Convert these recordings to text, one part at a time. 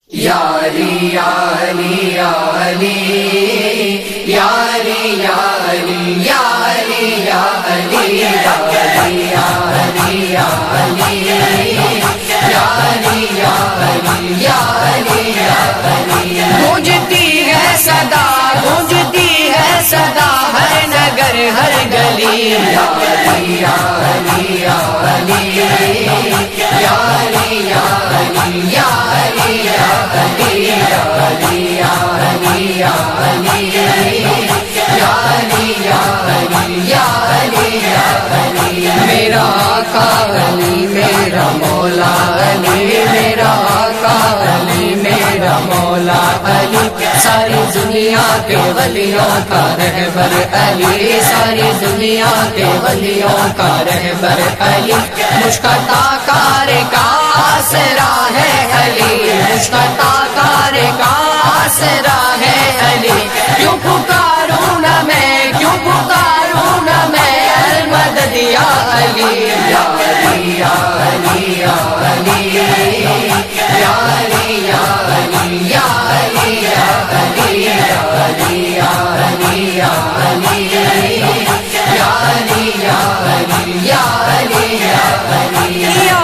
یا علی یا علی یا علی یا علی یا علی یا علی یا علی یا علی یا علی یا علی یا علی یا علی یا علی یا علی گونجتی ہے صدا گونجتی ہے صدا ہر نگر ہر گلی یا علی یا علی یا علی یا علی یا علی یا علی یا علی یا علی یا علی یا علی یا علی یا علی یا علی یا علی میرا آقا علی میرا مولا علی میرا آقا علی میرا مولا علی ساری دنیا کے ولیوں کا رہبر علی ساری دنیا کے ولیوں کا رہبر علی مشکتا کار کا آسرا ہے علی مشکتا کار کا آسرا ہے علی کیوں پکاروں نہ میں کیوں پکاروں نہ میں المدد یا علی یا علی یا علی یا علی یا علی یا علی یا علی یا علی یا علی یا علی یا علی یا علی یا علی یا علی یا علی یا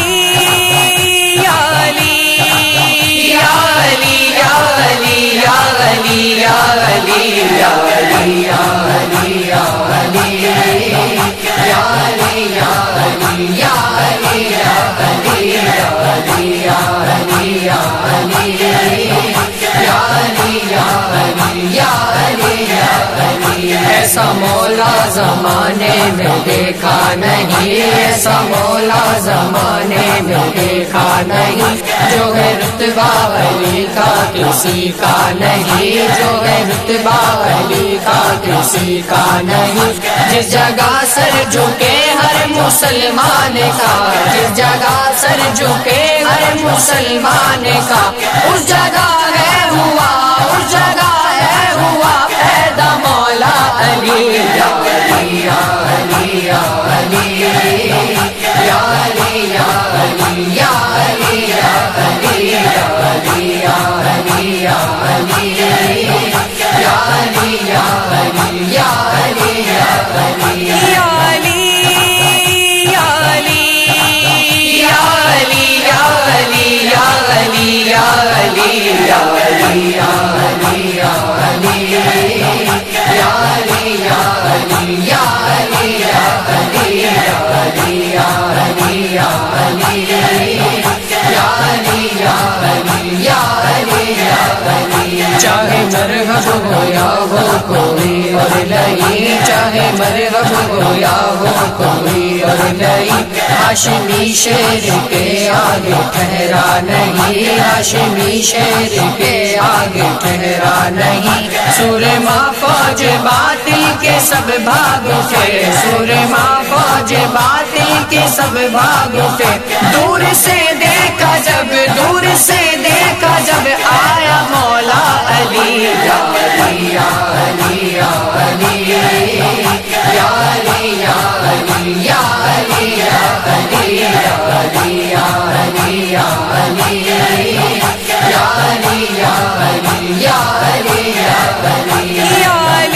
ایسا مولا زمانے میں دیکھا نہیں ایسا مولا زمانے میں دیکھا نہیں جو ہے رتبہ علی کا کسی کا نہیں جو ہے رتبہ علی کا کسی کا نہیں جس جگہ سر جھکے ہر مسلمان کا جس جگہ سر جھکے ہر مسلمان کا اس جگہ ہے ہوا اس جگہ ہے ہوا پیدا مولا علی یا علی یا علی یا علی یا علی یا علی یا علی یا علی یا علی یا علی یا علی یا علی یا علی یا علی یا علی یا چاہے مرغب ہو یا ہو کوئی اور نہیں چاہے مرغب ہو یا ہو کوئی اور نہیں ہاشمی شیر کے آگے ٹھہرا نہیں ہاشمی شیر کے آگے ٹھہرا نہیں سور ماں فوج باطل کے سب بھاگ اٹھے سور ماں فوج باطل کے سب بھاگ اٹھے دور سے دیکھا جب دور سے دیکھا جب آیا مولا علی یا علی یا علی یا علی یا علی یا علی یا علی یا علی یا علی یا علی یا علی یا علی یا علی یا علی یا علی یا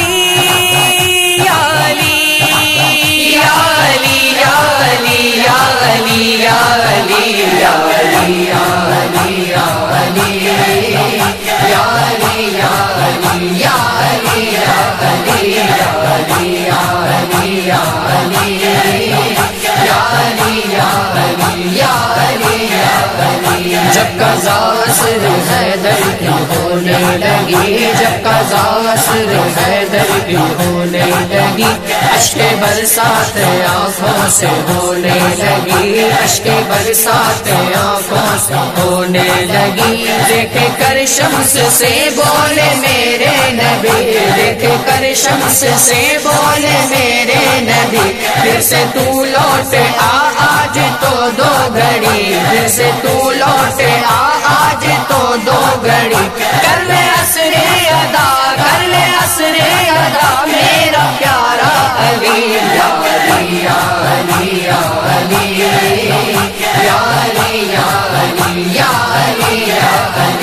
جب قضا عصر حیدر کی ہونے لگی جب قضا عصر حیدر کی ہونے لگی اشک برسات آنکھوں سے ہونے لگی اشک برسات آنکھوں سے ہونے لگی دیکھ کر شمس سے بولے میرے نبی دیکھ کر شمس سے بولے میرے نبی پھر سے تو لوٹ آج تو دو گھڑی پھر سے تو لوٹ آج تو دو گھڑی کر لے عصر ادا کر لے عصر ادا میرا پیارا علی یا علی یا علی یا علی یا علی یا علی یا علی یا علی